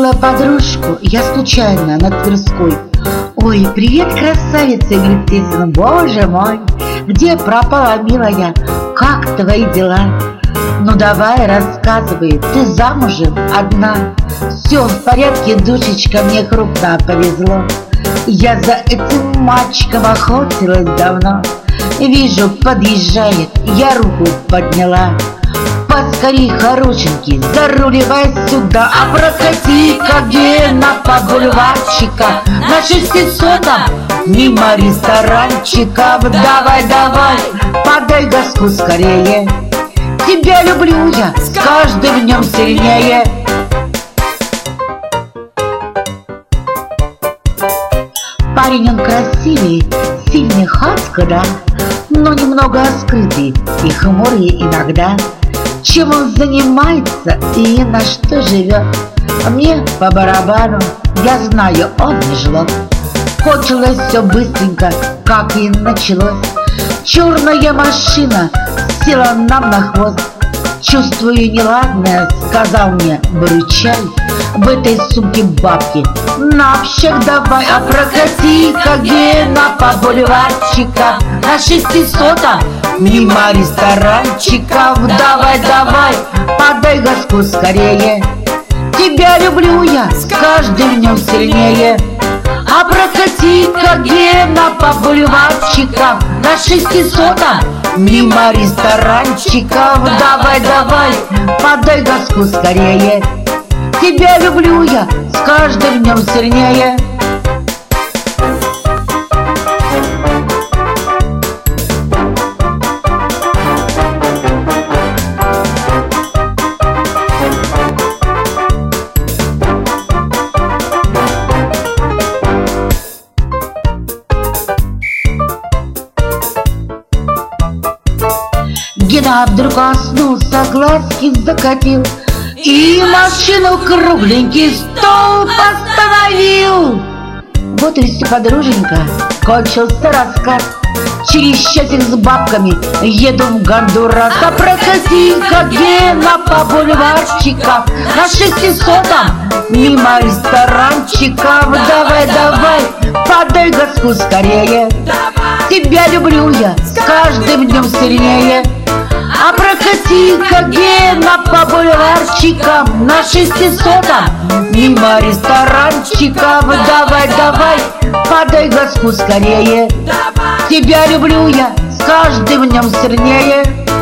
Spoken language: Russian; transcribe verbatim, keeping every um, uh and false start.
Увидела подружку я случайно на Тверской. Ой, привет, красавица, говорит песня. Боже мой, где пропала, милая, как твои дела? Ну давай, рассказывай, ты замужем одна? Все в порядке, душечка, мне крупно повезло. Я за этим мальчиком охотилась давно. Вижу, подъезжает, я руку подняла. Поскорей, хорошенький, заруливай сюда, а прокати-ка Гена по бульварчика на шестисотом мимо ресторанчиков. Давай, давай, подай газку скорее. Тебя люблю я с каждым днем сильнее. Парень он красивый, сильный хатка, да, но немного скрытый и хмурый иногда. Чем он занимается и на что живет, мне по барабану, я знаю, он не жлоб. Кончилось все быстренько, как и началось. Черная машина села нам на хвост. Чувствую неладное, сказал мне, выручай, в этой сумке бабки на общак давай, а прокати-ка Гена по бульварчикам на шестисотом мимо ресторанчиков. Давай, давай, подай газку скорее. Тебя люблю я с каждым днем сильнее. А прокати-ка Гена по бульварчикам на шестисотом мимо ресторанчиков. Давай, давай, подай газку скорее. Тебя люблю я с каждым днем сильнее. Гена вдруг оснулся, глазки закатил и машину кругленький стол поставил. Вот и все, подруженька, кончился рассказ. Через часик с бабками еду в Гондурас. А прокати-ка Гена по бульварчикам на шестисотом мимо ресторанчиков. Давай, давай, подай газку скорее. Тебя люблю я с каждым днем сильнее. А прокати-ка Гена по бульварчикам на шестисотом мимо ресторанчиков. Давай, давай, подай газку скорее. Тебя люблю я с каждым днем сильнее.